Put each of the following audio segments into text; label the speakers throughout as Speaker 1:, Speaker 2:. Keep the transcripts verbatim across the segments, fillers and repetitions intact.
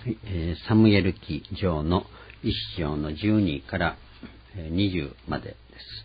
Speaker 1: えー、サムエル記上の一章のじゅうにからにじゅうまでです。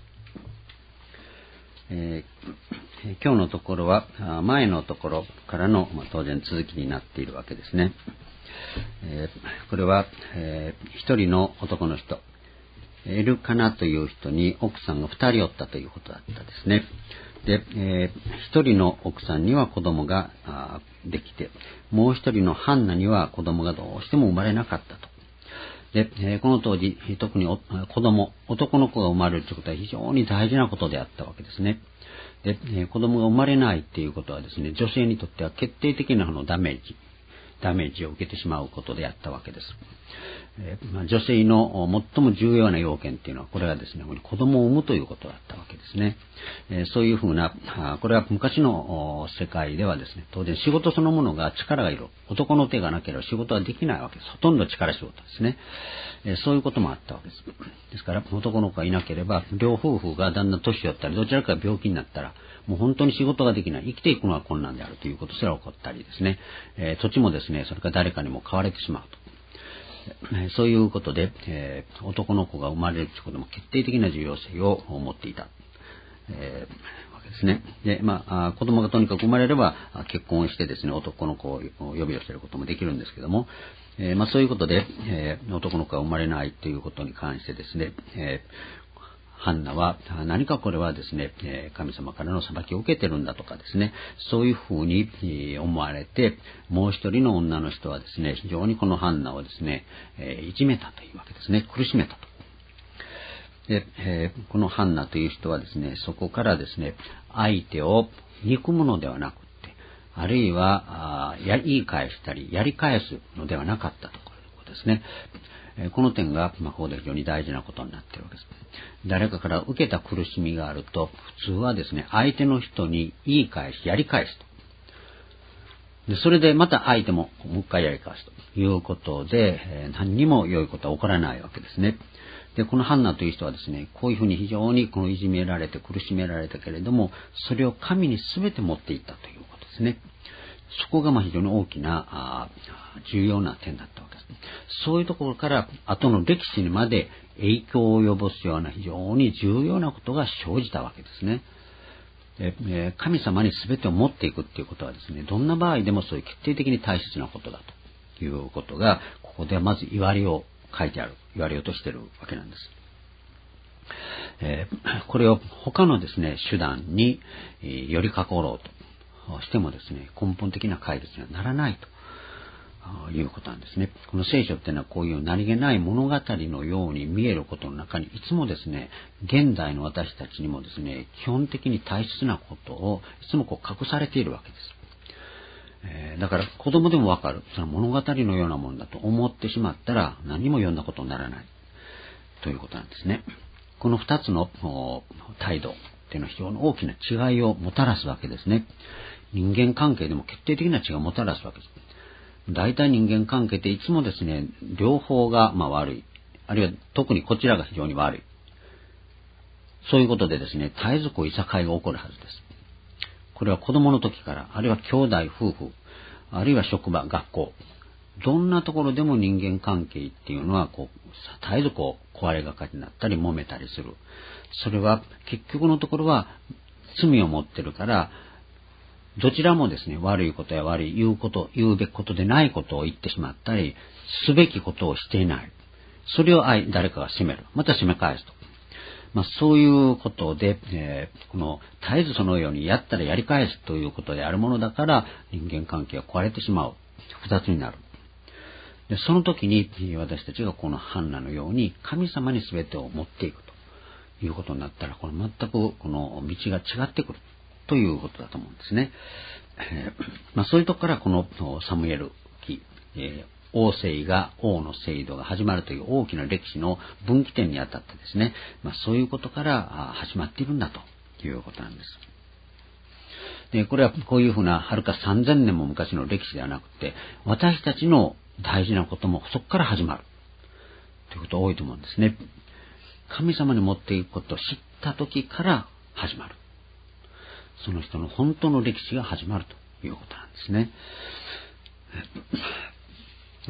Speaker 1: えー、今日のところは前のところからの、まあ、当然続きになっているわけですね。えー、これは、えー、一人の男の人、エルカナという人に奥さんが二人おったということだったですね。で、えー、一人の奥さんには子供ができて、もう一人のハンナには子供がどうしても生まれなかったと。で、えー、この当時、特に子供、男の子が生まれるということは非常に大事なことであったわけですね。で、えー、子供が生まれないっていうことはですね、女性にとっては決定的なダメージ、ダメージを受けてしまうことであったわけです。えーまあ、女性の最も重要な要件っていうのは、これはですね、子供を産むということだったわけですね。えー、そういうふうな、これは昔の世界ではですね、当然仕事そのものが力がいる。男の手がなければ仕事はできないわけです。ほとんど力仕事ですね。えー、そういうこともあったわけです。ですから、男の子がいなければ、両夫婦がだんだん年寄ったり、どちらかが病気になったら、もう本当に仕事ができない、生きていくのは困難であるということすら起こったりですね、えー、土地もですね、それから誰かにも買われてしまうと。そういうことで、えー、男の子が生まれるということも決定的な重要性を持っていた、えー、わけですね。で、まあ、子供がとにかく生まれれば結婚してですね、男の子を呼び寄せることもできるんですけども、えーまあ、そういうことで、えー、男の子が生まれないということに関してですね、えーハンナは何かこれはですね、神様からの裁きを受けてるんだとかですね、そういうふうに思われて、もう一人の女の人はですね、非常にこのハンナをですね、いじめたというわけですね、苦しめたと。で、えー、このハンナという人はですね、そこからですね、相手を憎むのではなくて、あるいはや言い返したり、やり返すのではなかったということですね。この点が、まあ、ここで非常に大事なことになっているわけです。誰かから受けた苦しみがあると、普通はですね、相手の人に言い返し、やり返すと。で、それでまた相手ももう一回やり返すということで、えー、何にも良いことは起こらないわけですね。で、このハンナという人はですね、こういうふうに非常にこのいじめられて苦しめられたけれども、それを神に全て持っていったということですね。そこがまあ非常に大きな重要な点だったわけです。そういうところから後の歴史にまで影響を及ぼすような非常に重要なことが生じたわけですね。え神様に全てを持っていくということはですね、どんな場合でもそういう決定的に大切なことだということが、ここではまず言われを書いてある、言われようとしているわけなんです。えー、これを他のですね、手段によりかころうとしてもですね、根本的な解決にはならないということなんですね。この聖書っていうのはこういう何気ない物語のように見えることの中に、いつもですね、現代の私たちにもですね、基本的に大切なことをいつもこう隠されているわけです。えー、だから子供でもわかる、その物語のようなものだと思ってしまったら何も読んだことにならないということなんですね。この二つの態度っていうのは非常に大きな違いをもたらすわけですね。人間関係でも決定的な違いをもたらすわけです。大体人間関係っていつもですね、両方がまあ悪い。あるいは特にこちらが非常に悪い。そういうことでですね、絶えずこういさかいが起こるはずです。これは子供の時から、あるいは兄弟、夫婦、あるいは職場、学校。どんなところでも人間関係っていうのはこう、絶えずこう壊れがかりになったり揉めたりする。それは結局のところは罪を持ってるから、どちらもですね、悪いことや悪い、言うこと、言うべきことでないことを言ってしまったり、すべきことをしていない。それを誰かが責める。また責め返すと。まあそういうことで、えー、この絶えずそのようにやったらやり返すということであるものだから、人間関係が壊れてしまう。二つになる。でその時に私たちがこのハンナのように神様に全てを持っていくということになったら、これ全くこの道が違ってくる。ということだと思うんですね。えーまあ、そういうところからこのサムエル記、えー、王政が王の制度が始まるという大きな歴史の分岐点にあたってですね、まあ、そういうことから始まっているんだということなんです。でこれはこういうふうなはるかさんぜんねんも昔の歴史ではなくて、私たちの大事なこともそこから始まるということが多いと思うんですね。神様に持っていくことを知った時から始まる。その人の本当の歴史が始まるということなんですね。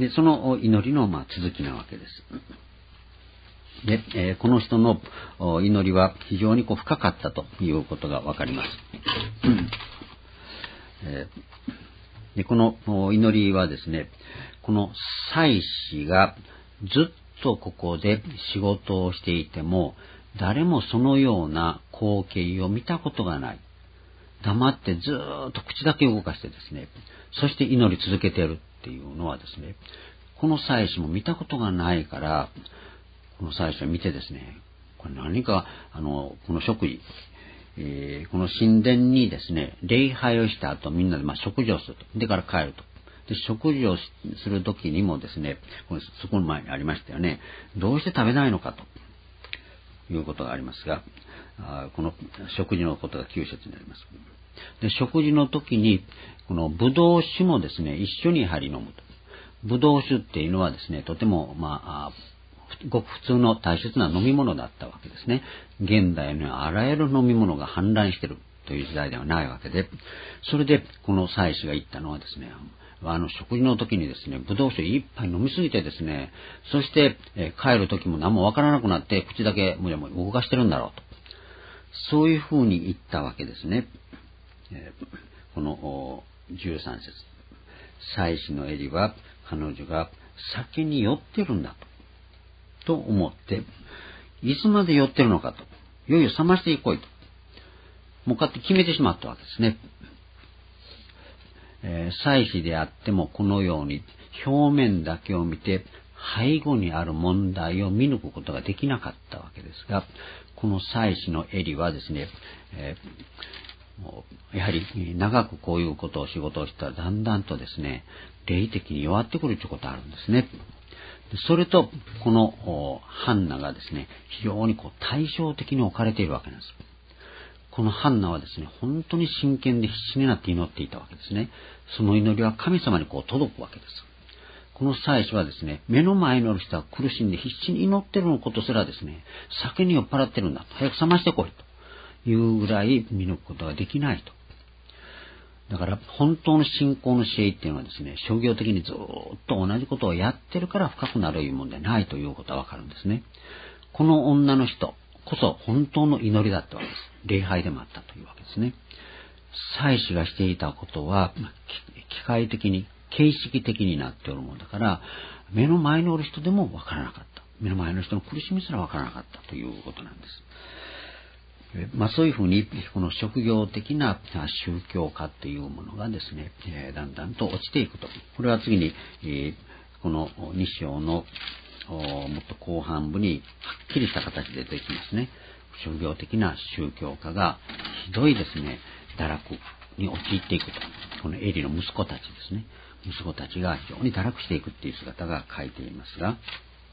Speaker 1: で、その祈りのまあ続きなわけです。で、えー、この人の祈りは非常にこう深かったということがわかります。えー、でこの祈りはですね、この祭司がずっとここで仕事をしていても、誰もそのような光景を見たことがない。黙ってずーっと口だけ動かしてですね、そして祈り続けているっていうのはですね、この祭司も見たことがないから、この祭司を見てですね、これ何か、あの、この食事、えー、この神殿にですね、礼拝をした後みんなでまあ食事をすると。でから帰ると。で、食事をするときにもですね、これそこの前にありましたよね、どうして食べないのかということがありますが、あこの食事のことがきゅう節になります。で、食事の時に、このブドウ酒もですね、一緒にやはり飲むと。ブドウ酒っていうのはですね、とても、まあ、ごく普通の大切な飲み物だったわけですね。現代のあらゆる飲み物が氾濫しているという時代ではないわけで、それでこの祭司が言ったのはですね、あの食事の時にですね、ブドウ酒一杯飲みすぎてですね、そして、えー、帰る時も何もわからなくなって口だけもやもや動かしてるんだろうと。そういうふうに言ったわけですね。えー、このじゅうさん節。祭司のエリは彼女が酒に酔ってるんだと。と思って、いつまで酔ってるのかと。いよいよ冷ましていこいと。もうかって決めてしまったわけですね。えー、祭司であってもこのように表面だけを見て背後にある問題を見抜くことができなかったわけですが、この祭司のエリはですね、えー、もうやはり長くこういうことを仕事をしたらだんだんとですね、霊的に弱ってくるということがあるんですね。それとこのハンナがですね、非常にこう対照的に置かれているわけなんです。このハンナはですね、本当に真剣で必死になって祈っていたわけですね。その祈りは神様にこう届くわけです。この祭司はですね、目の前におる人は苦しんで必死に祈っていることすらですね、酒に酔っ払ってるんだと、早く冷ましてこいというぐらい見抜くことができないと。だから本当の信仰の知恵っていうのはですね、商業的にずっと同じことをやってるから深くなるというものではないということがわかるんですね。この女の人こそ本当の祈りだったわけです。礼拝でもあったというわけですね。祭司がしていたことは機械的に形式的になっておるものだから、目の前におる人でもわからなかった。目の前の人の苦しみすらわからなかったということなんです。まあ、そういうふうにこの職業的な宗教家というものがですね、えー、だんだんと落ちていくと。これは次に、えー、このに章のもっと後半部にはっきりした形で出てきますね。職業的な宗教家がひどいですね、堕落に陥っていくと。このエリの息子たちですね。息子たちが非常に堕落していくっていう姿が書いていますが、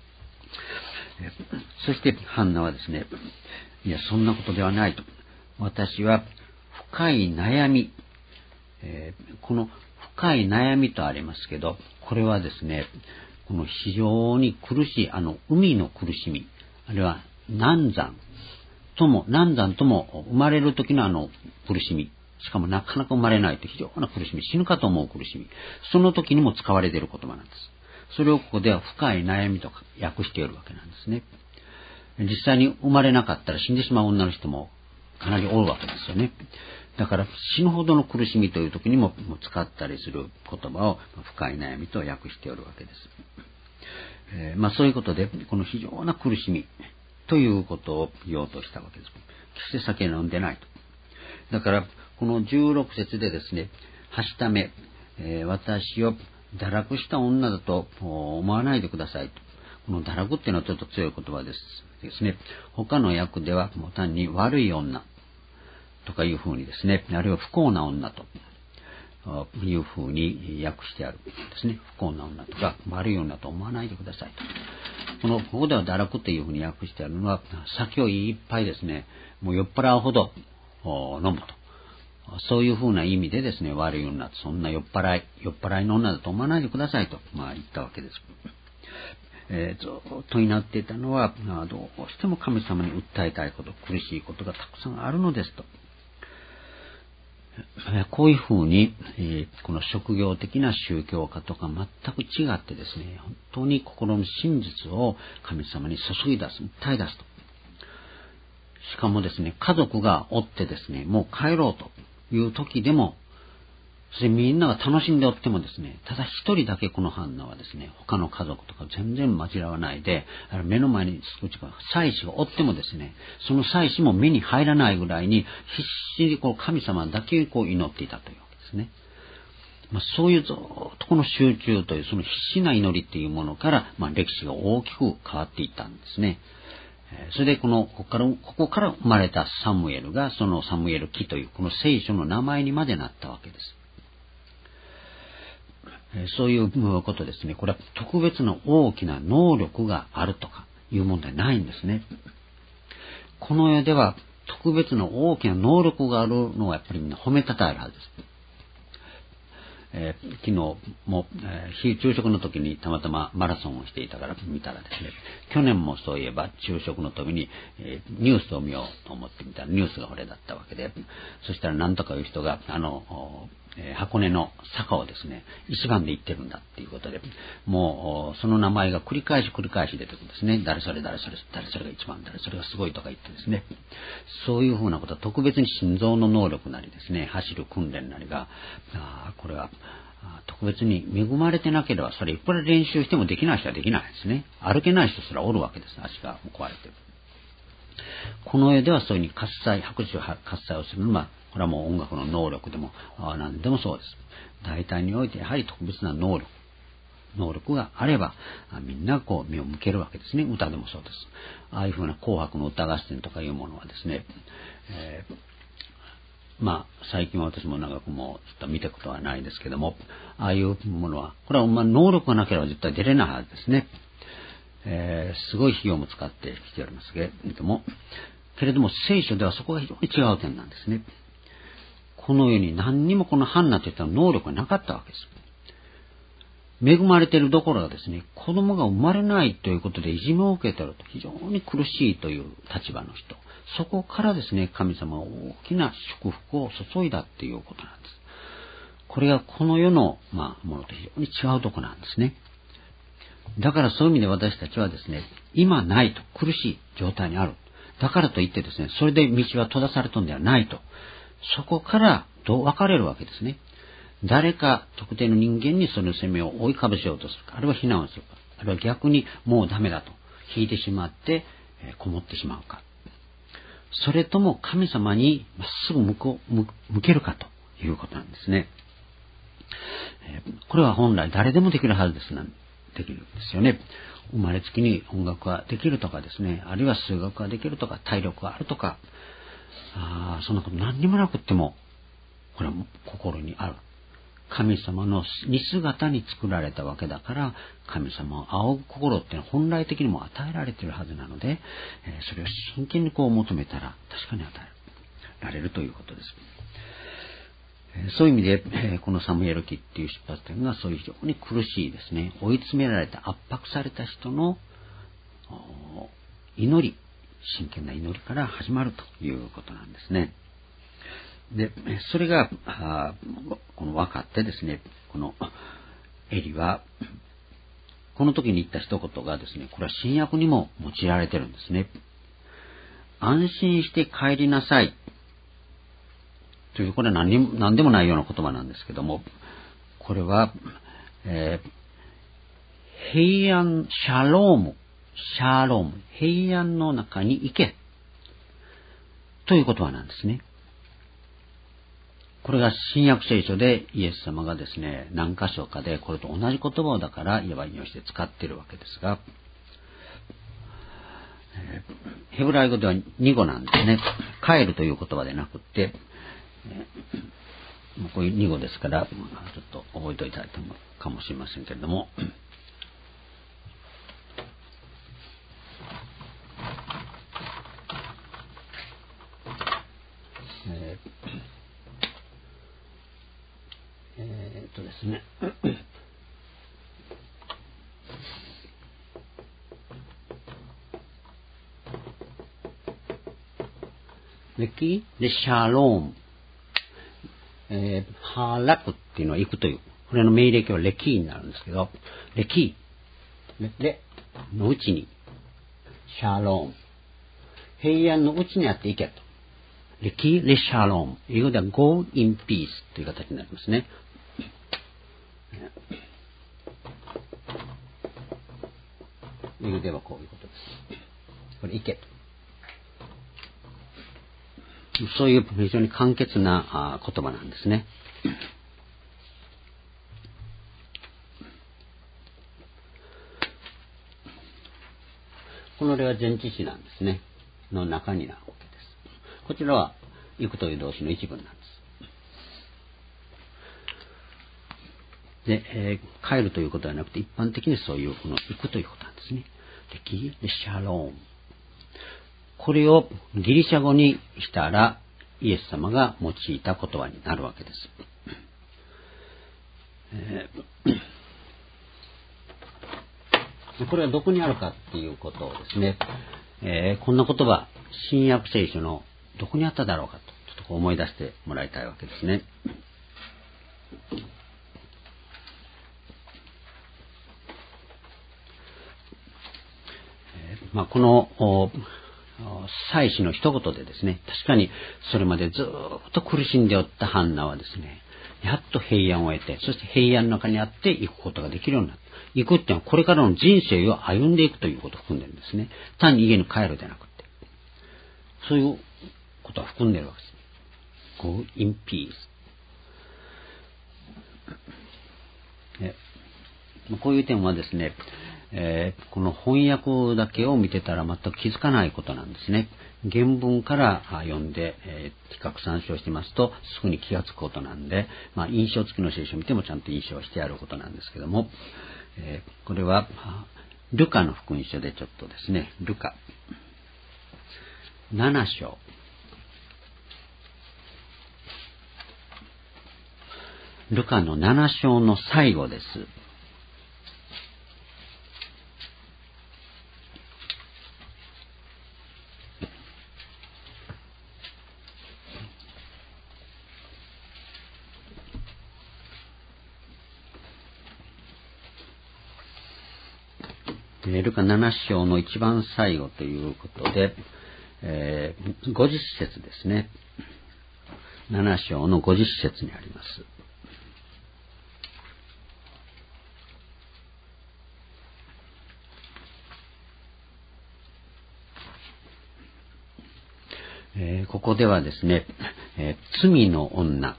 Speaker 1: そしてハンナはですね、いやそんなことではないと。私は深い悩み、えー、この深い悩みとありますけど、これはですね、この非常に苦しいあの海の苦しみ、あるいは難産とも難産とも生まれる時のあの苦しみ、しかもなかなか生まれないと非常な苦しみ、死ぬかと思う苦しみ、その時にも使われている言葉なんです。それをここでは深い悩みとか訳しているわけなんですね。実際に生まれなかったら死んでしまう女の人もかなり多いわけですよね。だから死ぬほどの苦しみという時にも使ったりする言葉を深い悩みと訳しておるわけです。えー、まあそういうことでこの非常な苦しみということを言おうとしたわけです。決して酒飲んでないと。だからこのじゅうろく節でですね、はしため、えー、私を堕落した女だと思わないでくださいと。この堕落っていうのはちょっと強い言葉ですですね。他の訳ではもう単に悪い女とかいうふうにですね、あるいは不幸な女というふうに訳してあるんですね。不幸な女とか悪い女と思わないでくださいと。このここでは堕落っていうふうに訳してあるのは、酒をいっぱいですね、もう酔っ払うほど飲むと。そういうふうな意味でですね、悪い女、そんな酔っ払い、酔っ払いの女だと思わないでくださいと、まあ言ったわけです。えー、ずっと祈っていたのは、どうしても神様に訴えたいこと、苦しいことがたくさんあるのですと。 こういうふうに、えー、この職業的な宗教家とか全く違ってですね、本当に心の真実を神様に注い出す、訴え出すと。しかもですね、家族がおってですね、もう帰ろうという時でも、そしてみんなが楽しんでおってもですね、ただ一人だけこのハンナはですね、他の家族とか全然交わないで、目の前に少し祭司がおってもですね、その祭司も目に入らないぐらいに必死にこう神様だけこう祈っていたというわけですね。まあ、そういうずっとこの集中というその必死な祈りっていうものから、まあ、歴史が大きく変わっていったんですね。それでこのここからここから生まれたサムエルがそのサムエル記というこの聖書の名前にまでなったわけです。そういうことですね。これは特別な大きな能力があるとかいう問題ないんですね。この世では特別な大きな能力があるのはやっぱりみんな褒めたたえるはずです。えー、昨日も、えー、昼食の時にたまたまマラソンをしていたから見たらですね、去年もそういえば昼食の時に、えー、ニュースを見ようと思ってみたらニュースがこれだったわけで、そしたら何とかいう人があの、えー、箱根の坂をですね一番で行ってるんだっていうことで、もうその名前が繰り返し繰り返し出てくるんですね。誰それ誰それ誰それが一番、誰それがすごいとか言ってですね、そういうふうなことは特別に心臓の能力なりですね、走る訓練なりが、あこれは特別に恵まれてなければ、それいくら練習してもできない人はできないですね。歩けない人すらおるわけです。足が壊れてる。この世ではそういうふうに喝采、拍手喝采をするのは、これはもう音楽の能力でも何でもそうです。大体においてやはり特別な能力、能力があれば、みんなこう目を向けるわけですね。歌でもそうです。ああいうふうな紅白の歌合戦とかいうものはですね、えーまあ、最近は私も長くもちょっと見たことはないですけども、ああいうものは、これはまあ能力がなければ絶対出れないはずですね。えー、すごい費用も使ってきておりますけれども、けれども聖書ではそこが非常に違う点なんですね。このように何にもこのハンナといった能力がなかったわけです。恵まれているどころがですね、子供が生まれないということでいじめを受けていると非常に苦しいという立場の人、そこからですね、神様は大きな祝福を注いだっていうことなんです。これがこの世の、まあ、ものと非常に違うところなんですね。だからそういう意味で私たちはですね、今ないと苦しい状態にある。だからといってですね、それで道は閉ざされたのではないと。そこからどう分かれるわけですね。誰か特定の人間にその責めを追いかぶせようとするか、あるいは非難をするか、あるいは逆にもうダメだと引いてしまって、えー、こもってしまうか。それとも神様にまっすぐ向こう、向けるかということなんですね。えー、これは本来誰でもできるはずですな、できるんですよね。生まれつきに音楽ができるとかですね、あるいは数学ができるとか、体力があるとか、あそんなこと何にもなくっても、これは心にある。神様の似姿に作られたわけだから、神様を仰ぐ心っていうのは本来的にも与えられているはずなので、それを真剣にこう求めたら確かに与えられるということです。そういう意味で、このサムエル記っていう出発点がそういう非常に苦しいですね、追い詰められた、圧迫された人の祈り、真剣な祈りから始まるということなんですね。で、それが、この分かってですね、このエリは、この時に言った一言がですね、これは新約にも用いられてるんですね。安心して帰りなさい。という、これは何にも、何でもないような言葉なんですけども、これは、えー、平安、シャローム、シャローム、平安の中に行け。という言葉なんですね。これが新約聖書でイエス様がですね、何箇所かでこれと同じ言葉をだからいわば引用して使っているわけですが、えー、ヘブライ語ではに語なんですね。帰るという言葉でなくって、えー、こういうに語ですから、ちょっと覚えておいたいと思うかもしれませんけれども、えーえー、っとですねで、キでシャローム、 えー、ハラクっていうのは行くという、これの命令形はレキーになるんですけど、レキー、で、のうちに、シャローム。平安のうちにあっていけと。レキー、レシャローム。英語では go in peace という形になりますね。英語ではこういうことです。これいけと。そういう非常に簡潔な言葉なんですね。この例は前置詞なんですね。の中になるわけです。こちらは行くという動詞の一文なんです。で、えー、帰るということではなくて一般的にそういうこの行くということなんですね。で、キー、で、シャローン。これをギリシャ語にしたらイエス様が用いた言葉になるわけです。えー、これはどこにあるかっていうことをですね、えー、こんな言葉、新約聖書のどこにあっただろうかと、ちょっと思い出してもらいたいわけですね。えーまあ、この祭司の一言でですね、確かにそれまでずっと苦しんでおったハンナはですね、やっと平安を得て、そして平安の中にあって行くことができるようになった。行くっていうのはこれからの人生を歩んでいくということを含んでるんですね。単に家に帰るでなくて。そういうことは含んでるわけです。Go in peace。ね、こういう点はですね、えー、この翻訳だけを見てたら全く気づかないことなんですね。原文から読んで、えー、比較参照してますとすぐに気がつくことなんで、まあ、印象付きの聖書を見てもちゃんと印象してあることなんですけども、えー、これはルカの福音書でちょっとですね、ルカなな章、ルカのなな章の最後です。ルカなな章の一番最後ということで、えー、ごじゅっ節ですね。なな章のごじゅっ節にあります。えー、ここではですね、えー、罪の女、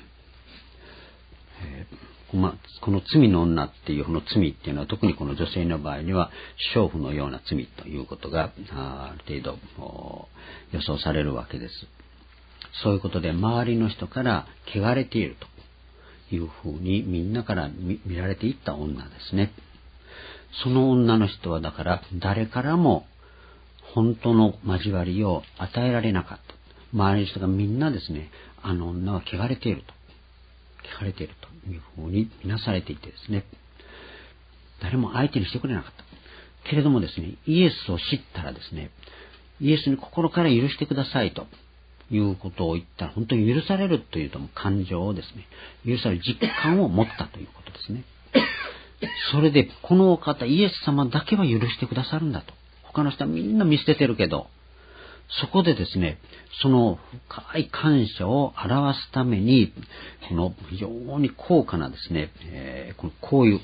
Speaker 1: えーま、この罪の女っていうこの罪っていうのは特にこの女性の場合には娼婦のような罪ということがある程度予想されるわけです。そういうことで周りの人から汚れているというふうにみんなから 見, 見られていった女ですね。その女の人はだから誰からも本当の交わりを与えられなかった。周りの人がみんなですね、あの女は汚れていると。汚れているというふうに見なされていてですね、誰も相手にしてくれなかった。けれどもですね、イエスを知ったらですね、イエスに心から許してくださいということを言ったら、本当に許されるというとも感情をですね、許される実感を持ったということですね。それで、このお方、イエス様だけは許してくださるんだと。他の人はみんな見捨ててるけど、そこでですね、その深い感謝を表すために、この非常に高価なですね、えー、このこういう、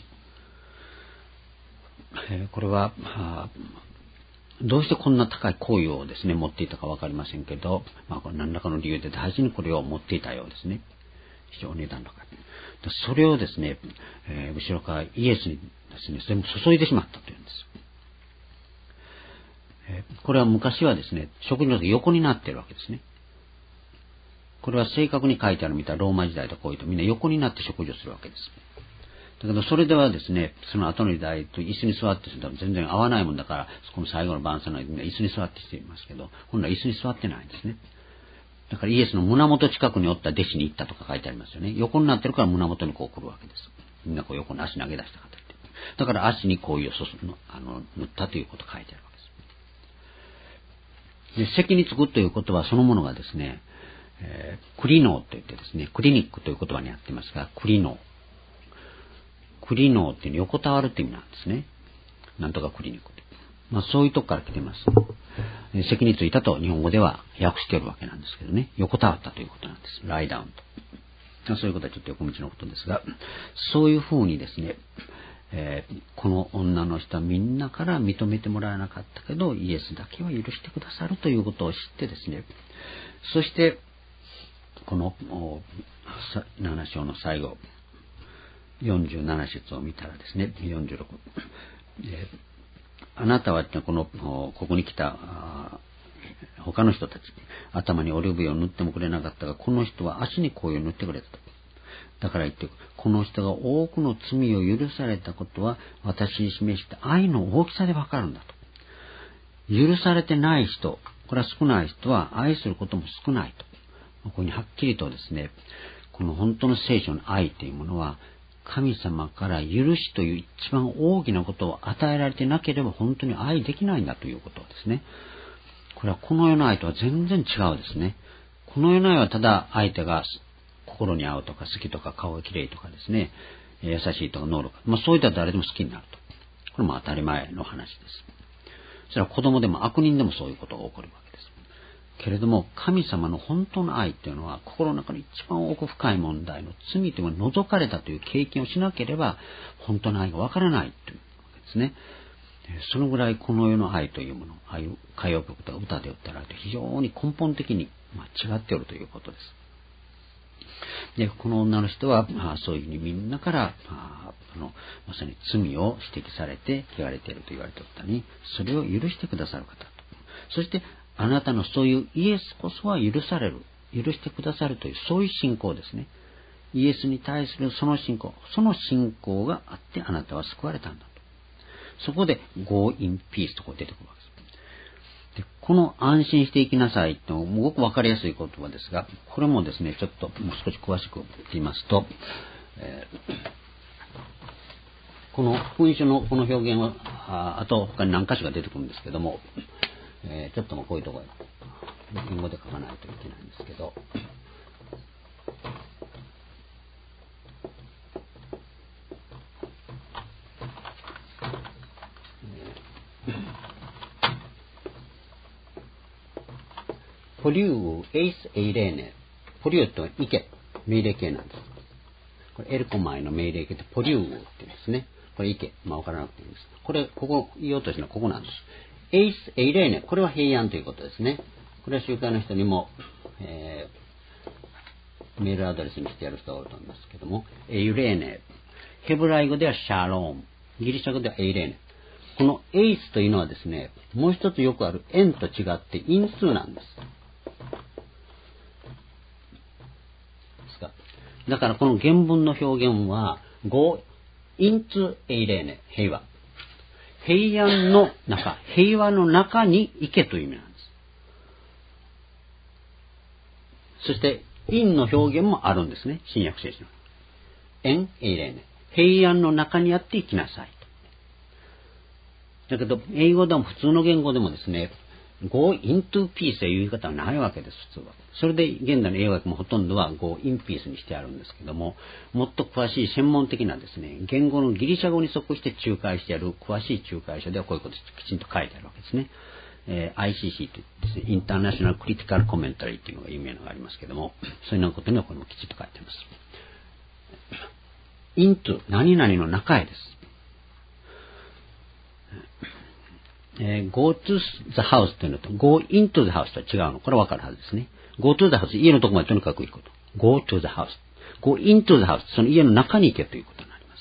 Speaker 1: えー、これは、どうしてこんな高い行為をですね、持っていたかわかりませんけど、まあ、何らかの理由で大事にこれを持っていたようですね。非常に値段高い。それをですね、えー、後ろからイエスにですね、全部注いでしまったというんです。これは昔はですね、食事の時横になっているわけですね。これは正確に書いてあるみたいなローマ時代とこういうとみんな横になって食事をするわけです。だけどそれではですね、その後の時代と椅子に座ってすると全然合わないもんだから、そこの最後の晩餐の間に椅子に座ってしていますけど、本来椅子に座ってないんですね。だからイエスの胸元近くにおった弟子に行ったとか書いてありますよね。横になってるから胸元にこう来るわけです。みんなこう横に足投げ出した方って。だから足にこういうあの塗ったということが書いてあるわけです。で、席に着くということはそのものがですね、 えー、クリノーと言ってですね、クリニックという言葉にあっていますが、クリノー。クリノーっていうのは横たわるって意味なんですね。なんとかクリニックって。まあそういうとこから来てます。席についたと日本語では訳しておるわけなんですけどね。横たわったということなんです。ライダウンと。そういうことはちょっと横道のことですが、そういうふうにですね、えー、この女の人はみんなから認めてもらえなかったけど、イエスだけは許してくださるということを知ってですね、そして、このなな章の最後、よんじゅうなな節を見たらですね、よんじゅうろく、えーあなたはこのここに来た他の人たち、頭にオリーブ油を塗ってもくれなかったが、この人は足に香油を塗ってくれたと。だから言って、この人が多くの罪を許されたことは私に示した愛の大きさでわかるんだと。許されてない人、これは少ない人は愛することも少ないと。ここにはっきりとですね、この本当の聖書の愛というものは、神様から許しという一番大きなことを与えられてなければ本当に愛できないんだということですね。これはこの世の愛とは全然違うですね。この世の愛はただ相手が心に合うとか好きとか顔が綺麗とかですね、優しいとか能力、まあそういったら誰でも好きになると。これも当たり前の話です。それは子供でも悪人でもそういうことが起こるわけです。けれども神様の本当の愛というのは心の中の一番奥深い問題の罪というのが除かれたという経験をしなければ本当の愛がわからないというわけですね。そのぐらいこの世の愛というもの、ああいう歌謡曲とか歌で歌われて非常に根本的に違っておるということです。でこの女の人はあそういうふうにみんなからああのまさに罪を指摘されて汚れていると言われておったに、それを許してくださる方と、そしてあなたのそういうイエスこそは許される、許してくださるというそういう信仰ですね。イエスに対するその信仰、その信仰があってあなたは救われたんだと。そこで Go in peace とこう出てくるわけです。でこの安心していきなさいというのはすごくわかりやすい言葉ですが、これもですねちょっともう少し詳しく言いますと、えー、この福音書のこの表現は あ, あと他に何箇所か出てくるんですけども、えー、ちょっともうこういうところ英語で書かないといけないんですけど、ポリューエイスエイレーネ、ポリューと池、命令形なんです。これエルコマイの命令形でポリューって言うんですね。これ池、まあ分からなくていいんです。これここ言おうとしたのはここなんです。エイスエイレーネ、これは平安ということですね。これは集会の人にも、えー、メールアドレスにしてやる人がおると思いますけども、エイレーネ、ヘブライ語ではシャローム、ギリシャ語ではエイレーネ。このエイスというのはですね、もう一つよくある円と違って因数なんです。だからこの原文の表現は Go into エイレーネ、平和。平安の中、平和の中に行けという意味なんです。そして、in の表現もあるんですね。新約聖書の。en エイレーネ。平安の中にあって生きなさいと。だけど、英語でも普通の言語でもですね、Go into peace という言い方はないわけです、普通は。それで現代の英訳もほとんどは Go in peace にしてあるんですけども、もっと詳しい専門的なですね、言語のギリシャ語に即して仲介してある詳しい仲介書ではこういうこときちんと書いてあるわけですね。えー、アイシーシー というですね、インターナショナルクリティカルコメンタリーというのが有名なのがありますけども、そういうようなことにはこれもきちんと書いてあります。into 何々の中へです。えー、go to the house というのと go into the house とは違うの。これはわかるはずですね。go to the house、家のところまでとにかく行くこと。go to the house。go into the house、その家の中に行けということになります。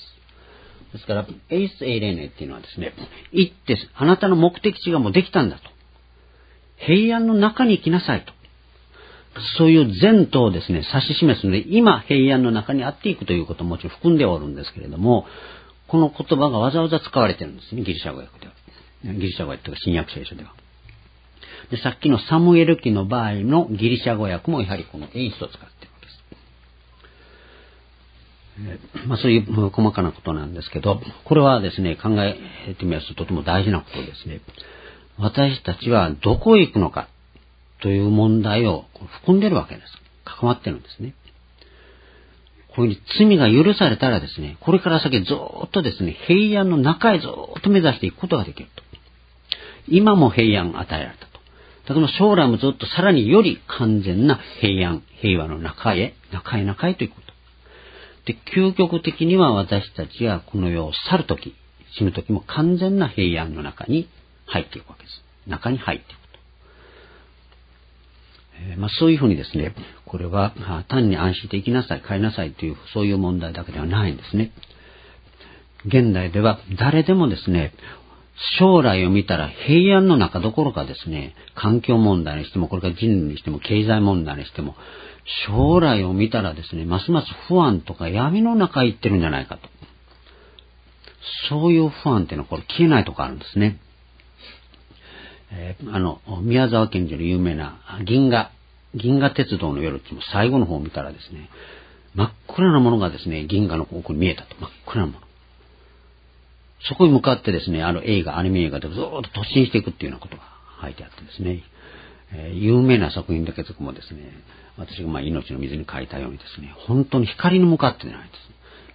Speaker 1: ですから、エイスエイレーネっていうのはですね、行って、あなたの目的地がもうできたんだと。平安の中に行きなさいと。そういう前途をですね、指し示すので、今平安の中にあっていくということももちろん含んでおるんですけれども、この言葉がわざわざ使われているんですね、ギリシャ語訳では。ギリシャ語訳というか新約聖書では。で、さっきのサムエル記の場合のギリシャ語訳もやはりこのエイスを使っているわけです。えー、まあそういう細かなことなんですけど、これはですね、考えてみますととても大事なことですね。私たちはどこへ行くのかという問題を含んでいるわけです。 関わってるんですね。こういうふうに罪が許されたらですね、これから先ずっとですね、平安の中へずっと目指していくことができると。今も平安を与えられたと。だから将来もずっとさらにより完全な平安、平和の中へ、中へ中へということ。で、究極的には私たちがこの世を去るとき、死ぬときも完全な平安の中に入っていくわけです。中に入っていくと。えー、まあ、そういうふうにですね、これは単に安心して生きなさい、帰りなさいというそういう問題だけではないんですね。現代では誰でもですね、将来を見たら平安の中どころかですね、環境問題にしても、これから人類にしても、経済問題にしても、将来を見たらですね、ますます不安とか闇の中へ行ってるんじゃないかと。そういう不安っていうのはこれ消えないとこあるんですね。えー、あの、宮沢賢治の有名な銀河、銀河鉄道の夜っていうの最後の方を見たらですね、真っ暗なものがですね、銀河の奥に見えたと。真っ暗なもの。そこに向かってですね、ある映画、アニメ映画でずーっと突進していくっていうようなことが書いてあってですね、えー、有名な作品だけどもですね、私がまあ命の水に書いたようにですね、本当に光に向かってないんです。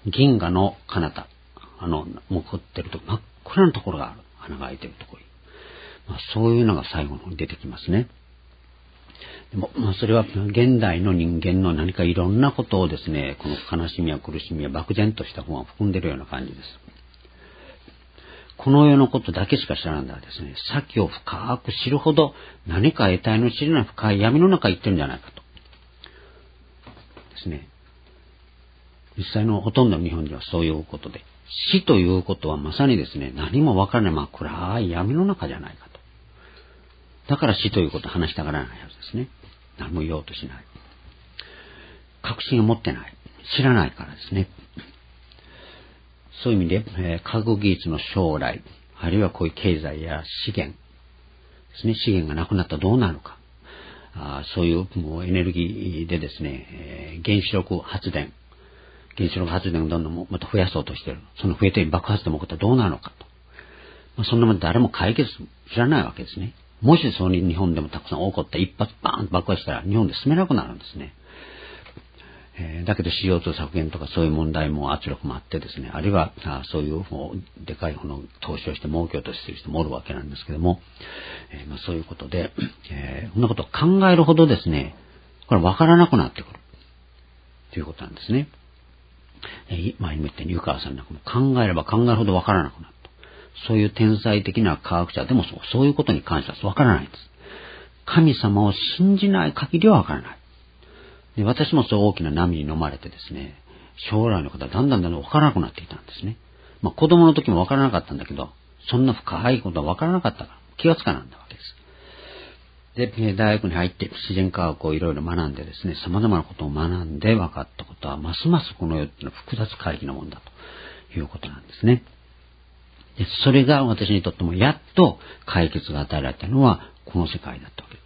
Speaker 1: 銀河の彼方、あの、向こってると真っ暗なところがある。穴が開いてるところに。まあ、そういうのが最後の方に出てきますね。でも、まあ、それは現代の人間の何かいろんなことをですね、この悲しみや苦しみや漠然とした不安を含んでいるような感じです。この世のことだけしか知らないんだですね、先を深く知るほど何か得体の知れない深い闇の中に行ってるんじゃないかと。ですね。実際のほとんどの日本人はそういうことで、死ということはまさにですね、何もわからない、まあ暗い闇の中じゃないかと。だから死ということを話したがらないはずですね。何も言おうとしない。確信を持ってない。知らないからですね。そういう意味で、えー、科学技術の将来、あるいはこういう経済や資源ですね、資源がなくなったらどうなるか。あそういうもうエネルギーでですね、えー、原子力発電、原子力発電をどんどんまた増やそうとしている。その増えて爆発でも起こったらどうなるのかと。まあ、そんなもの誰も解決知らないわけですね。もしそうに日本でもたくさん起こった一発バーンと爆発したら日本で住めなくなるんですね。えー、だけど シーオーツー 削減とかそういう問題も圧力もあってですね、あるいはあそういうでかい方の投資をして儲けようとしている人もおるわけなんですけども、えーまあ、そういうことで、えー、こんなことを考えるほどですね、これ分からなくなってくるということなんですね。えー、前にも言ったように湯川さんなんかも考えれば考えるほど分からなくなると。そういう天才的な科学者でもそう、そういうことに関しては分からないんです。神様を信じない限りは分からない。で私もそう大きな波に飲まれてですね、将来のことはだんだんだんだん分からなくなっていたんですね。まあ子供の時も分からなかったんだけど、そんな深いことは分からなかったから気がつかなんだわけです。で、大学に入って自然科学をいろいろ学んでですね、様々なことを学んで分かったことは、ますますこの世っていうのは複雑怪奇なもんだということなんですね。で、それが私にとってもやっと解決が与えられたのはこの世界だったわけです。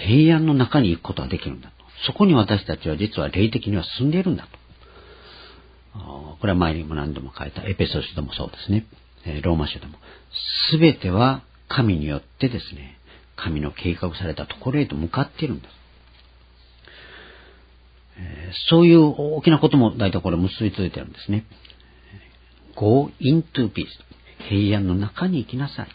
Speaker 1: 平安の中に行くことができるんだと。そこに私たちは実は霊的には住んでいるんだと。これは前にも何度も書いたエペソ書でもそうですね。ローマ書でも。すべては神によってですね、神の計画されたところへと向かっているんです。そういう大きなことも大体これ結びついているんですね。Go into peace。平安の中に行きなさい。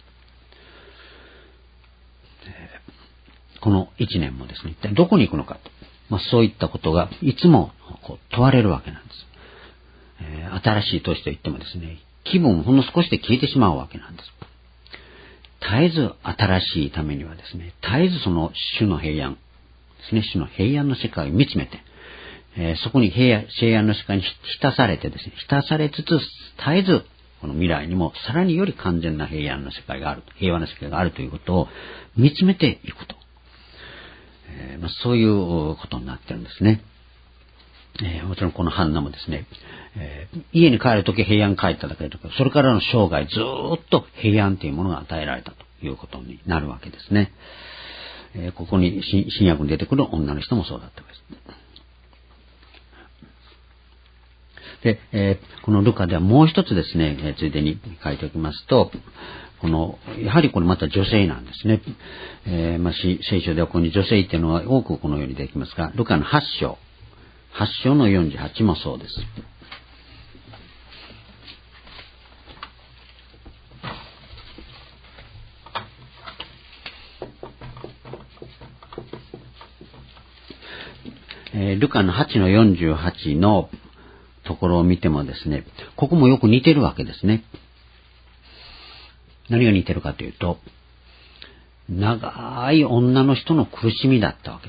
Speaker 1: この一年もですね、一体どこに行くのかと。まあ、そういったことがいつもこう問われるわけなんです。えー、新しい年といってもですね、気分ほんの少しで消えてしまうわけなんです。絶えず新しいためにはですね、絶えずその主の平安ですね、主の平安の世界を見つめて、えー、そこに平安、平安の世界に浸されてですね、浸されつつ、絶えずこの未来にもさらにより完全な平安の世界がある、平和な世界があるということを見つめていくと。えーまあ、そういうことになってるんですね。えー、もちろんこのハンナもですね、えー、家に帰るとき平安帰っただけとか、それからの生涯ずーっと平安というものが与えられたということになるわけですね。えー、ここに新約に出てくる女の人もそうだったわけです。 で、えー、このルカではもう一つですね、えー、ついでに書いておきますと、この、やはりこれまた女性なんですね。えー、まあ、聖書ではここに女性っていうのは多くこのようにできますが、ルカのはち章、はち章のよんじゅうはちもそうです。えー、ルカのはちのよんじゅうはちのところを見てもですね、ここもよく似てるわけですね。何が似てるかというと、長い女の人の苦しみだったわけです。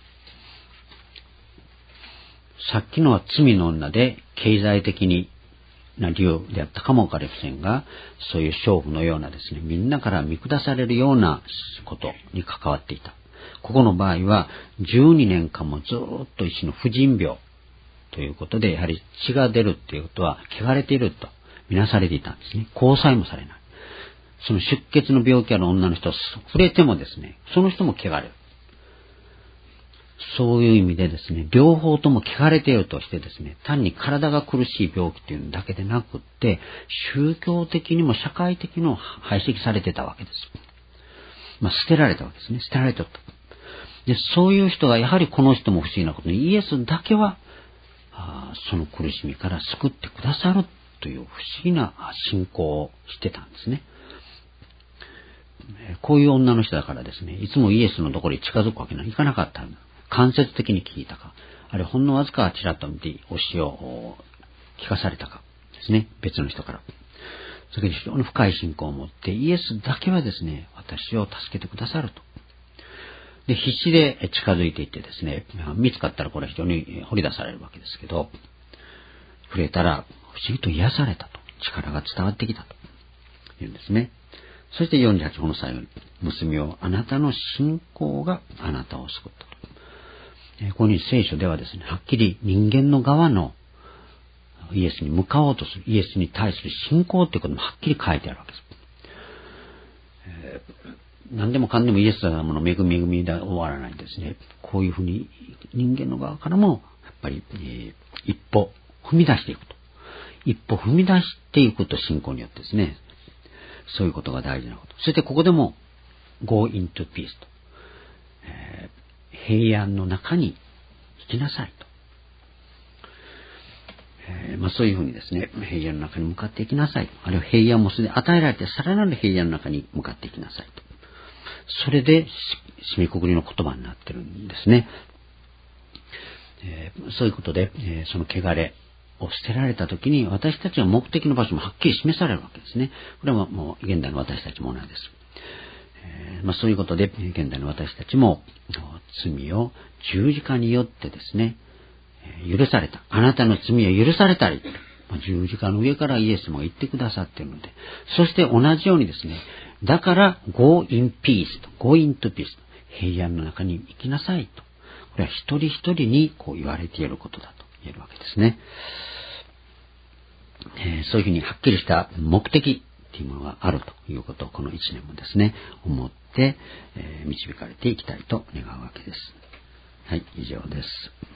Speaker 1: さっきのは罪の女で経済的にな理由であったかもわかりませんが、そういう娼婦のようなですね、みんなから見下されるようなことに関わっていた。ここの場合はじゅうにねんかんもずっと一種の婦人病ということで、やはり血が出るっていうことは汚れているとみなされていたんですね。交際もされない。その出血の病気ある女の人を触れてもですね、その人も汚れる。そういう意味でですね、両方とも汚れているとしてですね、単に体が苦しい病気というのだけでなくって、宗教的にも社会的にも排斥されてたわけです。まあ、捨てられたわけですね。捨てられておった。で、そういう人がやはりこの人も不思議なことに、イエスだけはあその苦しみから救ってくださるという不思議な信仰をしてたんですね。こういう女の人だからですね、いつもイエスのところに近づくわけにはいかなかったんだ。間接的に聞いたか、あるいはほんのわずかちらっと見て教えを聞かされたかですね、別の人から。それで非常に深い信仰を持って、イエスだけはですね、私を助けてくださると。で、必死で近づいていってですね、見つかったらこれは非常に掘り出されるわけですけど、触れたら不思議と癒されたと。力が伝わってきたというんですね。そしてよんじゅうはちこの最後に、娘をあなたの信仰があなたを救ったと。ここに聖書ではですね、はっきり人間の側のイエスに向かおうとする、イエスに対する信仰ということもはっきり書いてあるわけです。えー、何でもかんでもイエス様の恵み恵みで終わらないんですね。こういうふうに人間の側からもやっぱり、えー、一歩踏み出していくと。一歩踏み出していくと信仰によってですね、そういうことが大事なこと。そしてここでも go into peace と、えー平安の中に行きなさいと。えーまあ、そういうふうにですね、平安の中に向かっていきなさい。あるいは平安もすでに与えられて、さらなる平安の中に向かっていきなさいと。それで、締めくくりの言葉になってるんですね。えー、そういうことで、えー、その汚れを捨てられたときに、私たちの目的の場所もはっきり示されるわけですね。これはもう現代の私たちも同じです。まあ、そういうことで現代の私たちも罪を十字架によってですね許された。あなたの罪を許されたり、まあ、十字架の上からイエスも言ってくださっているので、そして同じようにですね、だから Go in peace と Go into peace 平安の中に行きなさいと、これは一人一人にこう言われていることだと言えるわけですね。えー、そういうふうにはっきりした目的というものがあるということをこの一年もですね思って、えー、導かれていきたいと願うわけです。はい、以上です。